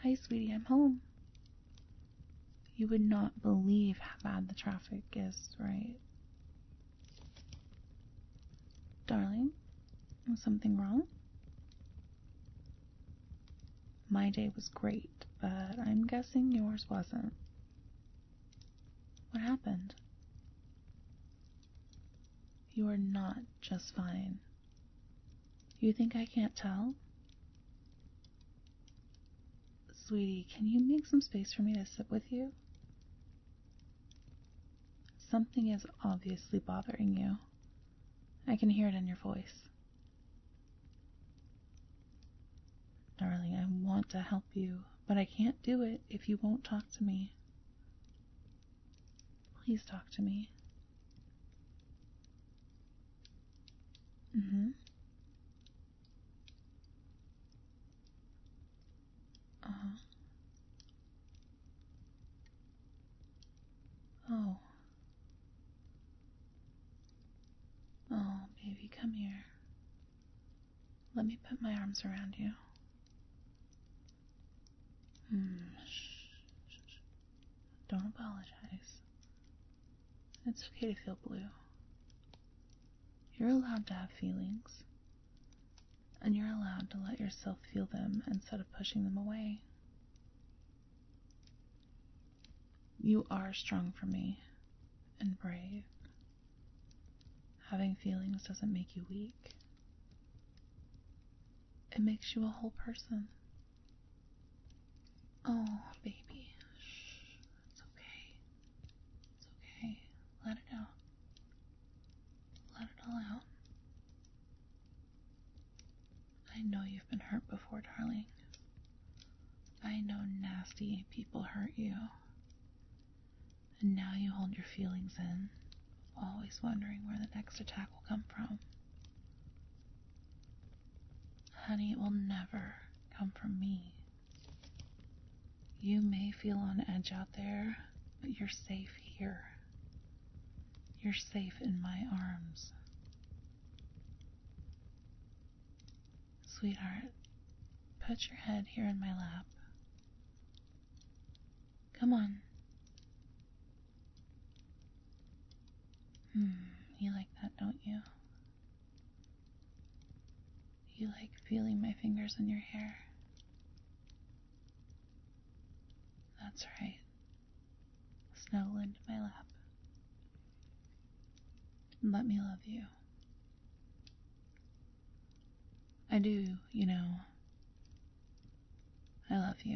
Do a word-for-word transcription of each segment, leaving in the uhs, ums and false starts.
Hi, sweetie, I'm home. You would not believe how bad the traffic is, right? Darling, was something wrong? My day was great, but I'm guessing yours wasn't. What happened? You are not just fine. You think I can't tell? Sweetie, can you make some space for me to sit with you? Something is obviously bothering you. I can hear it in your voice. Darling, I want to help you, but I can't do it if you won't talk to me. Please talk to me. Mm-hmm. Uh-huh. Oh. Oh, baby, come here. Let me put my arms around you. Hmm. Shh. Shh. Shh. Don't apologize. It's okay to feel blue. You're allowed to have feelings. And you're allowed to let yourself feel them instead of pushing them away. You are strong for me and brave. Having feelings doesn't make you weak. It makes you a whole person. Oh, baby. Shh. It's okay. It's okay. Let it out. Let it all out. I know you've been hurt before, darling. I know nasty people hurt you. And now you hold your feelings in, always wondering where the next attack will come from. Honey, it will never come from me. You may feel on edge out there, but you're safe here. You're safe in my arms. Sweetheart, put your head here in my lap. Come on. Hmm, you like that, don't you? You like feeling my fingers in your hair? That's right. Snuggle into my lap. And let me love you. I do, you know. I love you.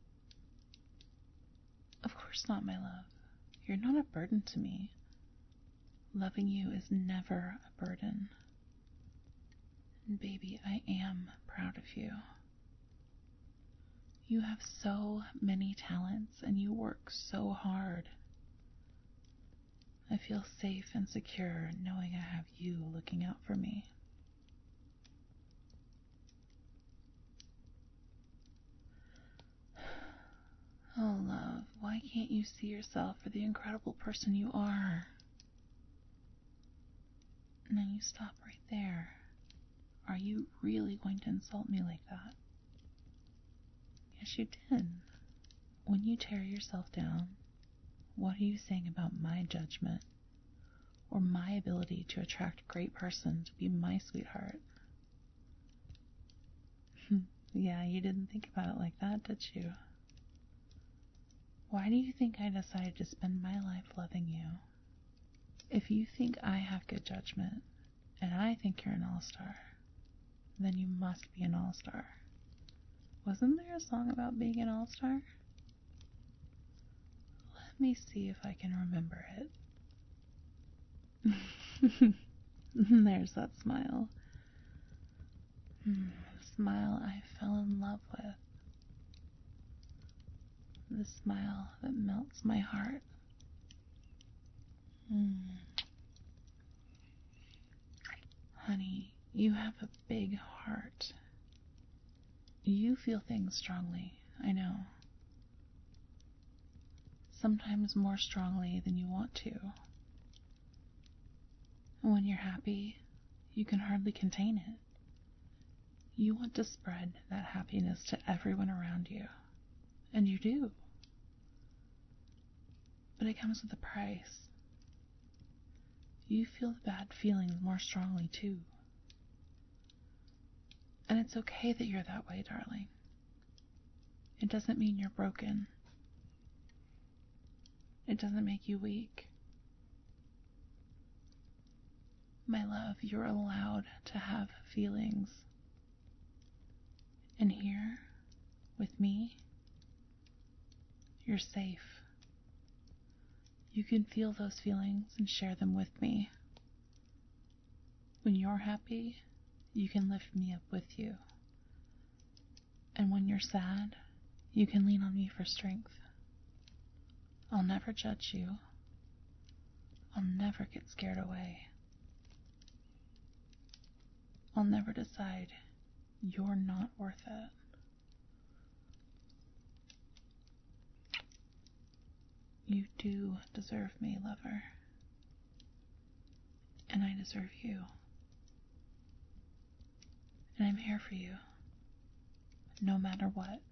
Of course not, my love. You're not a burden to me. Loving you is never a burden. And baby, I am proud of you. You have so many talents and you work so hard. I feel safe and secure knowing I have you looking out for me. Oh, love, why can't you see yourself for the incredible person you are? Now you stop right there. Are you really going to insult me like that? Yes, you did. When you tear yourself down, what are you saying about my judgment or my ability to attract a great person to be my sweetheart? Yeah, you didn't think about it like that, did you? Why do you think I decided to spend my life loving you? If you think I have good judgment, and I think you're an all-star, then you must be an all-star. Wasn't there a song about being an all-star? Let me see if I can remember it. There's that smile. The smile I fell in love with. The smile that melts my heart. Mm. Honey, you have a big heart. You feel things strongly, I know. Sometimes more strongly than you want to. And when you're happy, you can hardly contain it. You want to spread that happiness to everyone around you. And you do. But it comes with a price. You feel the bad feelings more strongly, too. And it's okay that you're that way, darling. It doesn't mean you're broken. It doesn't make you weak. My love, you're allowed to have feelings. And here, with me, you're safe. You can feel those feelings and share them with me. When you're happy, you can lift me up with you. And when you're sad, you can lean on me for strength. I'll never judge you. I'll never get scared away. I'll never decide you're not worth it. You do deserve me, lover. And I deserve you. And I'm here for you, no matter what.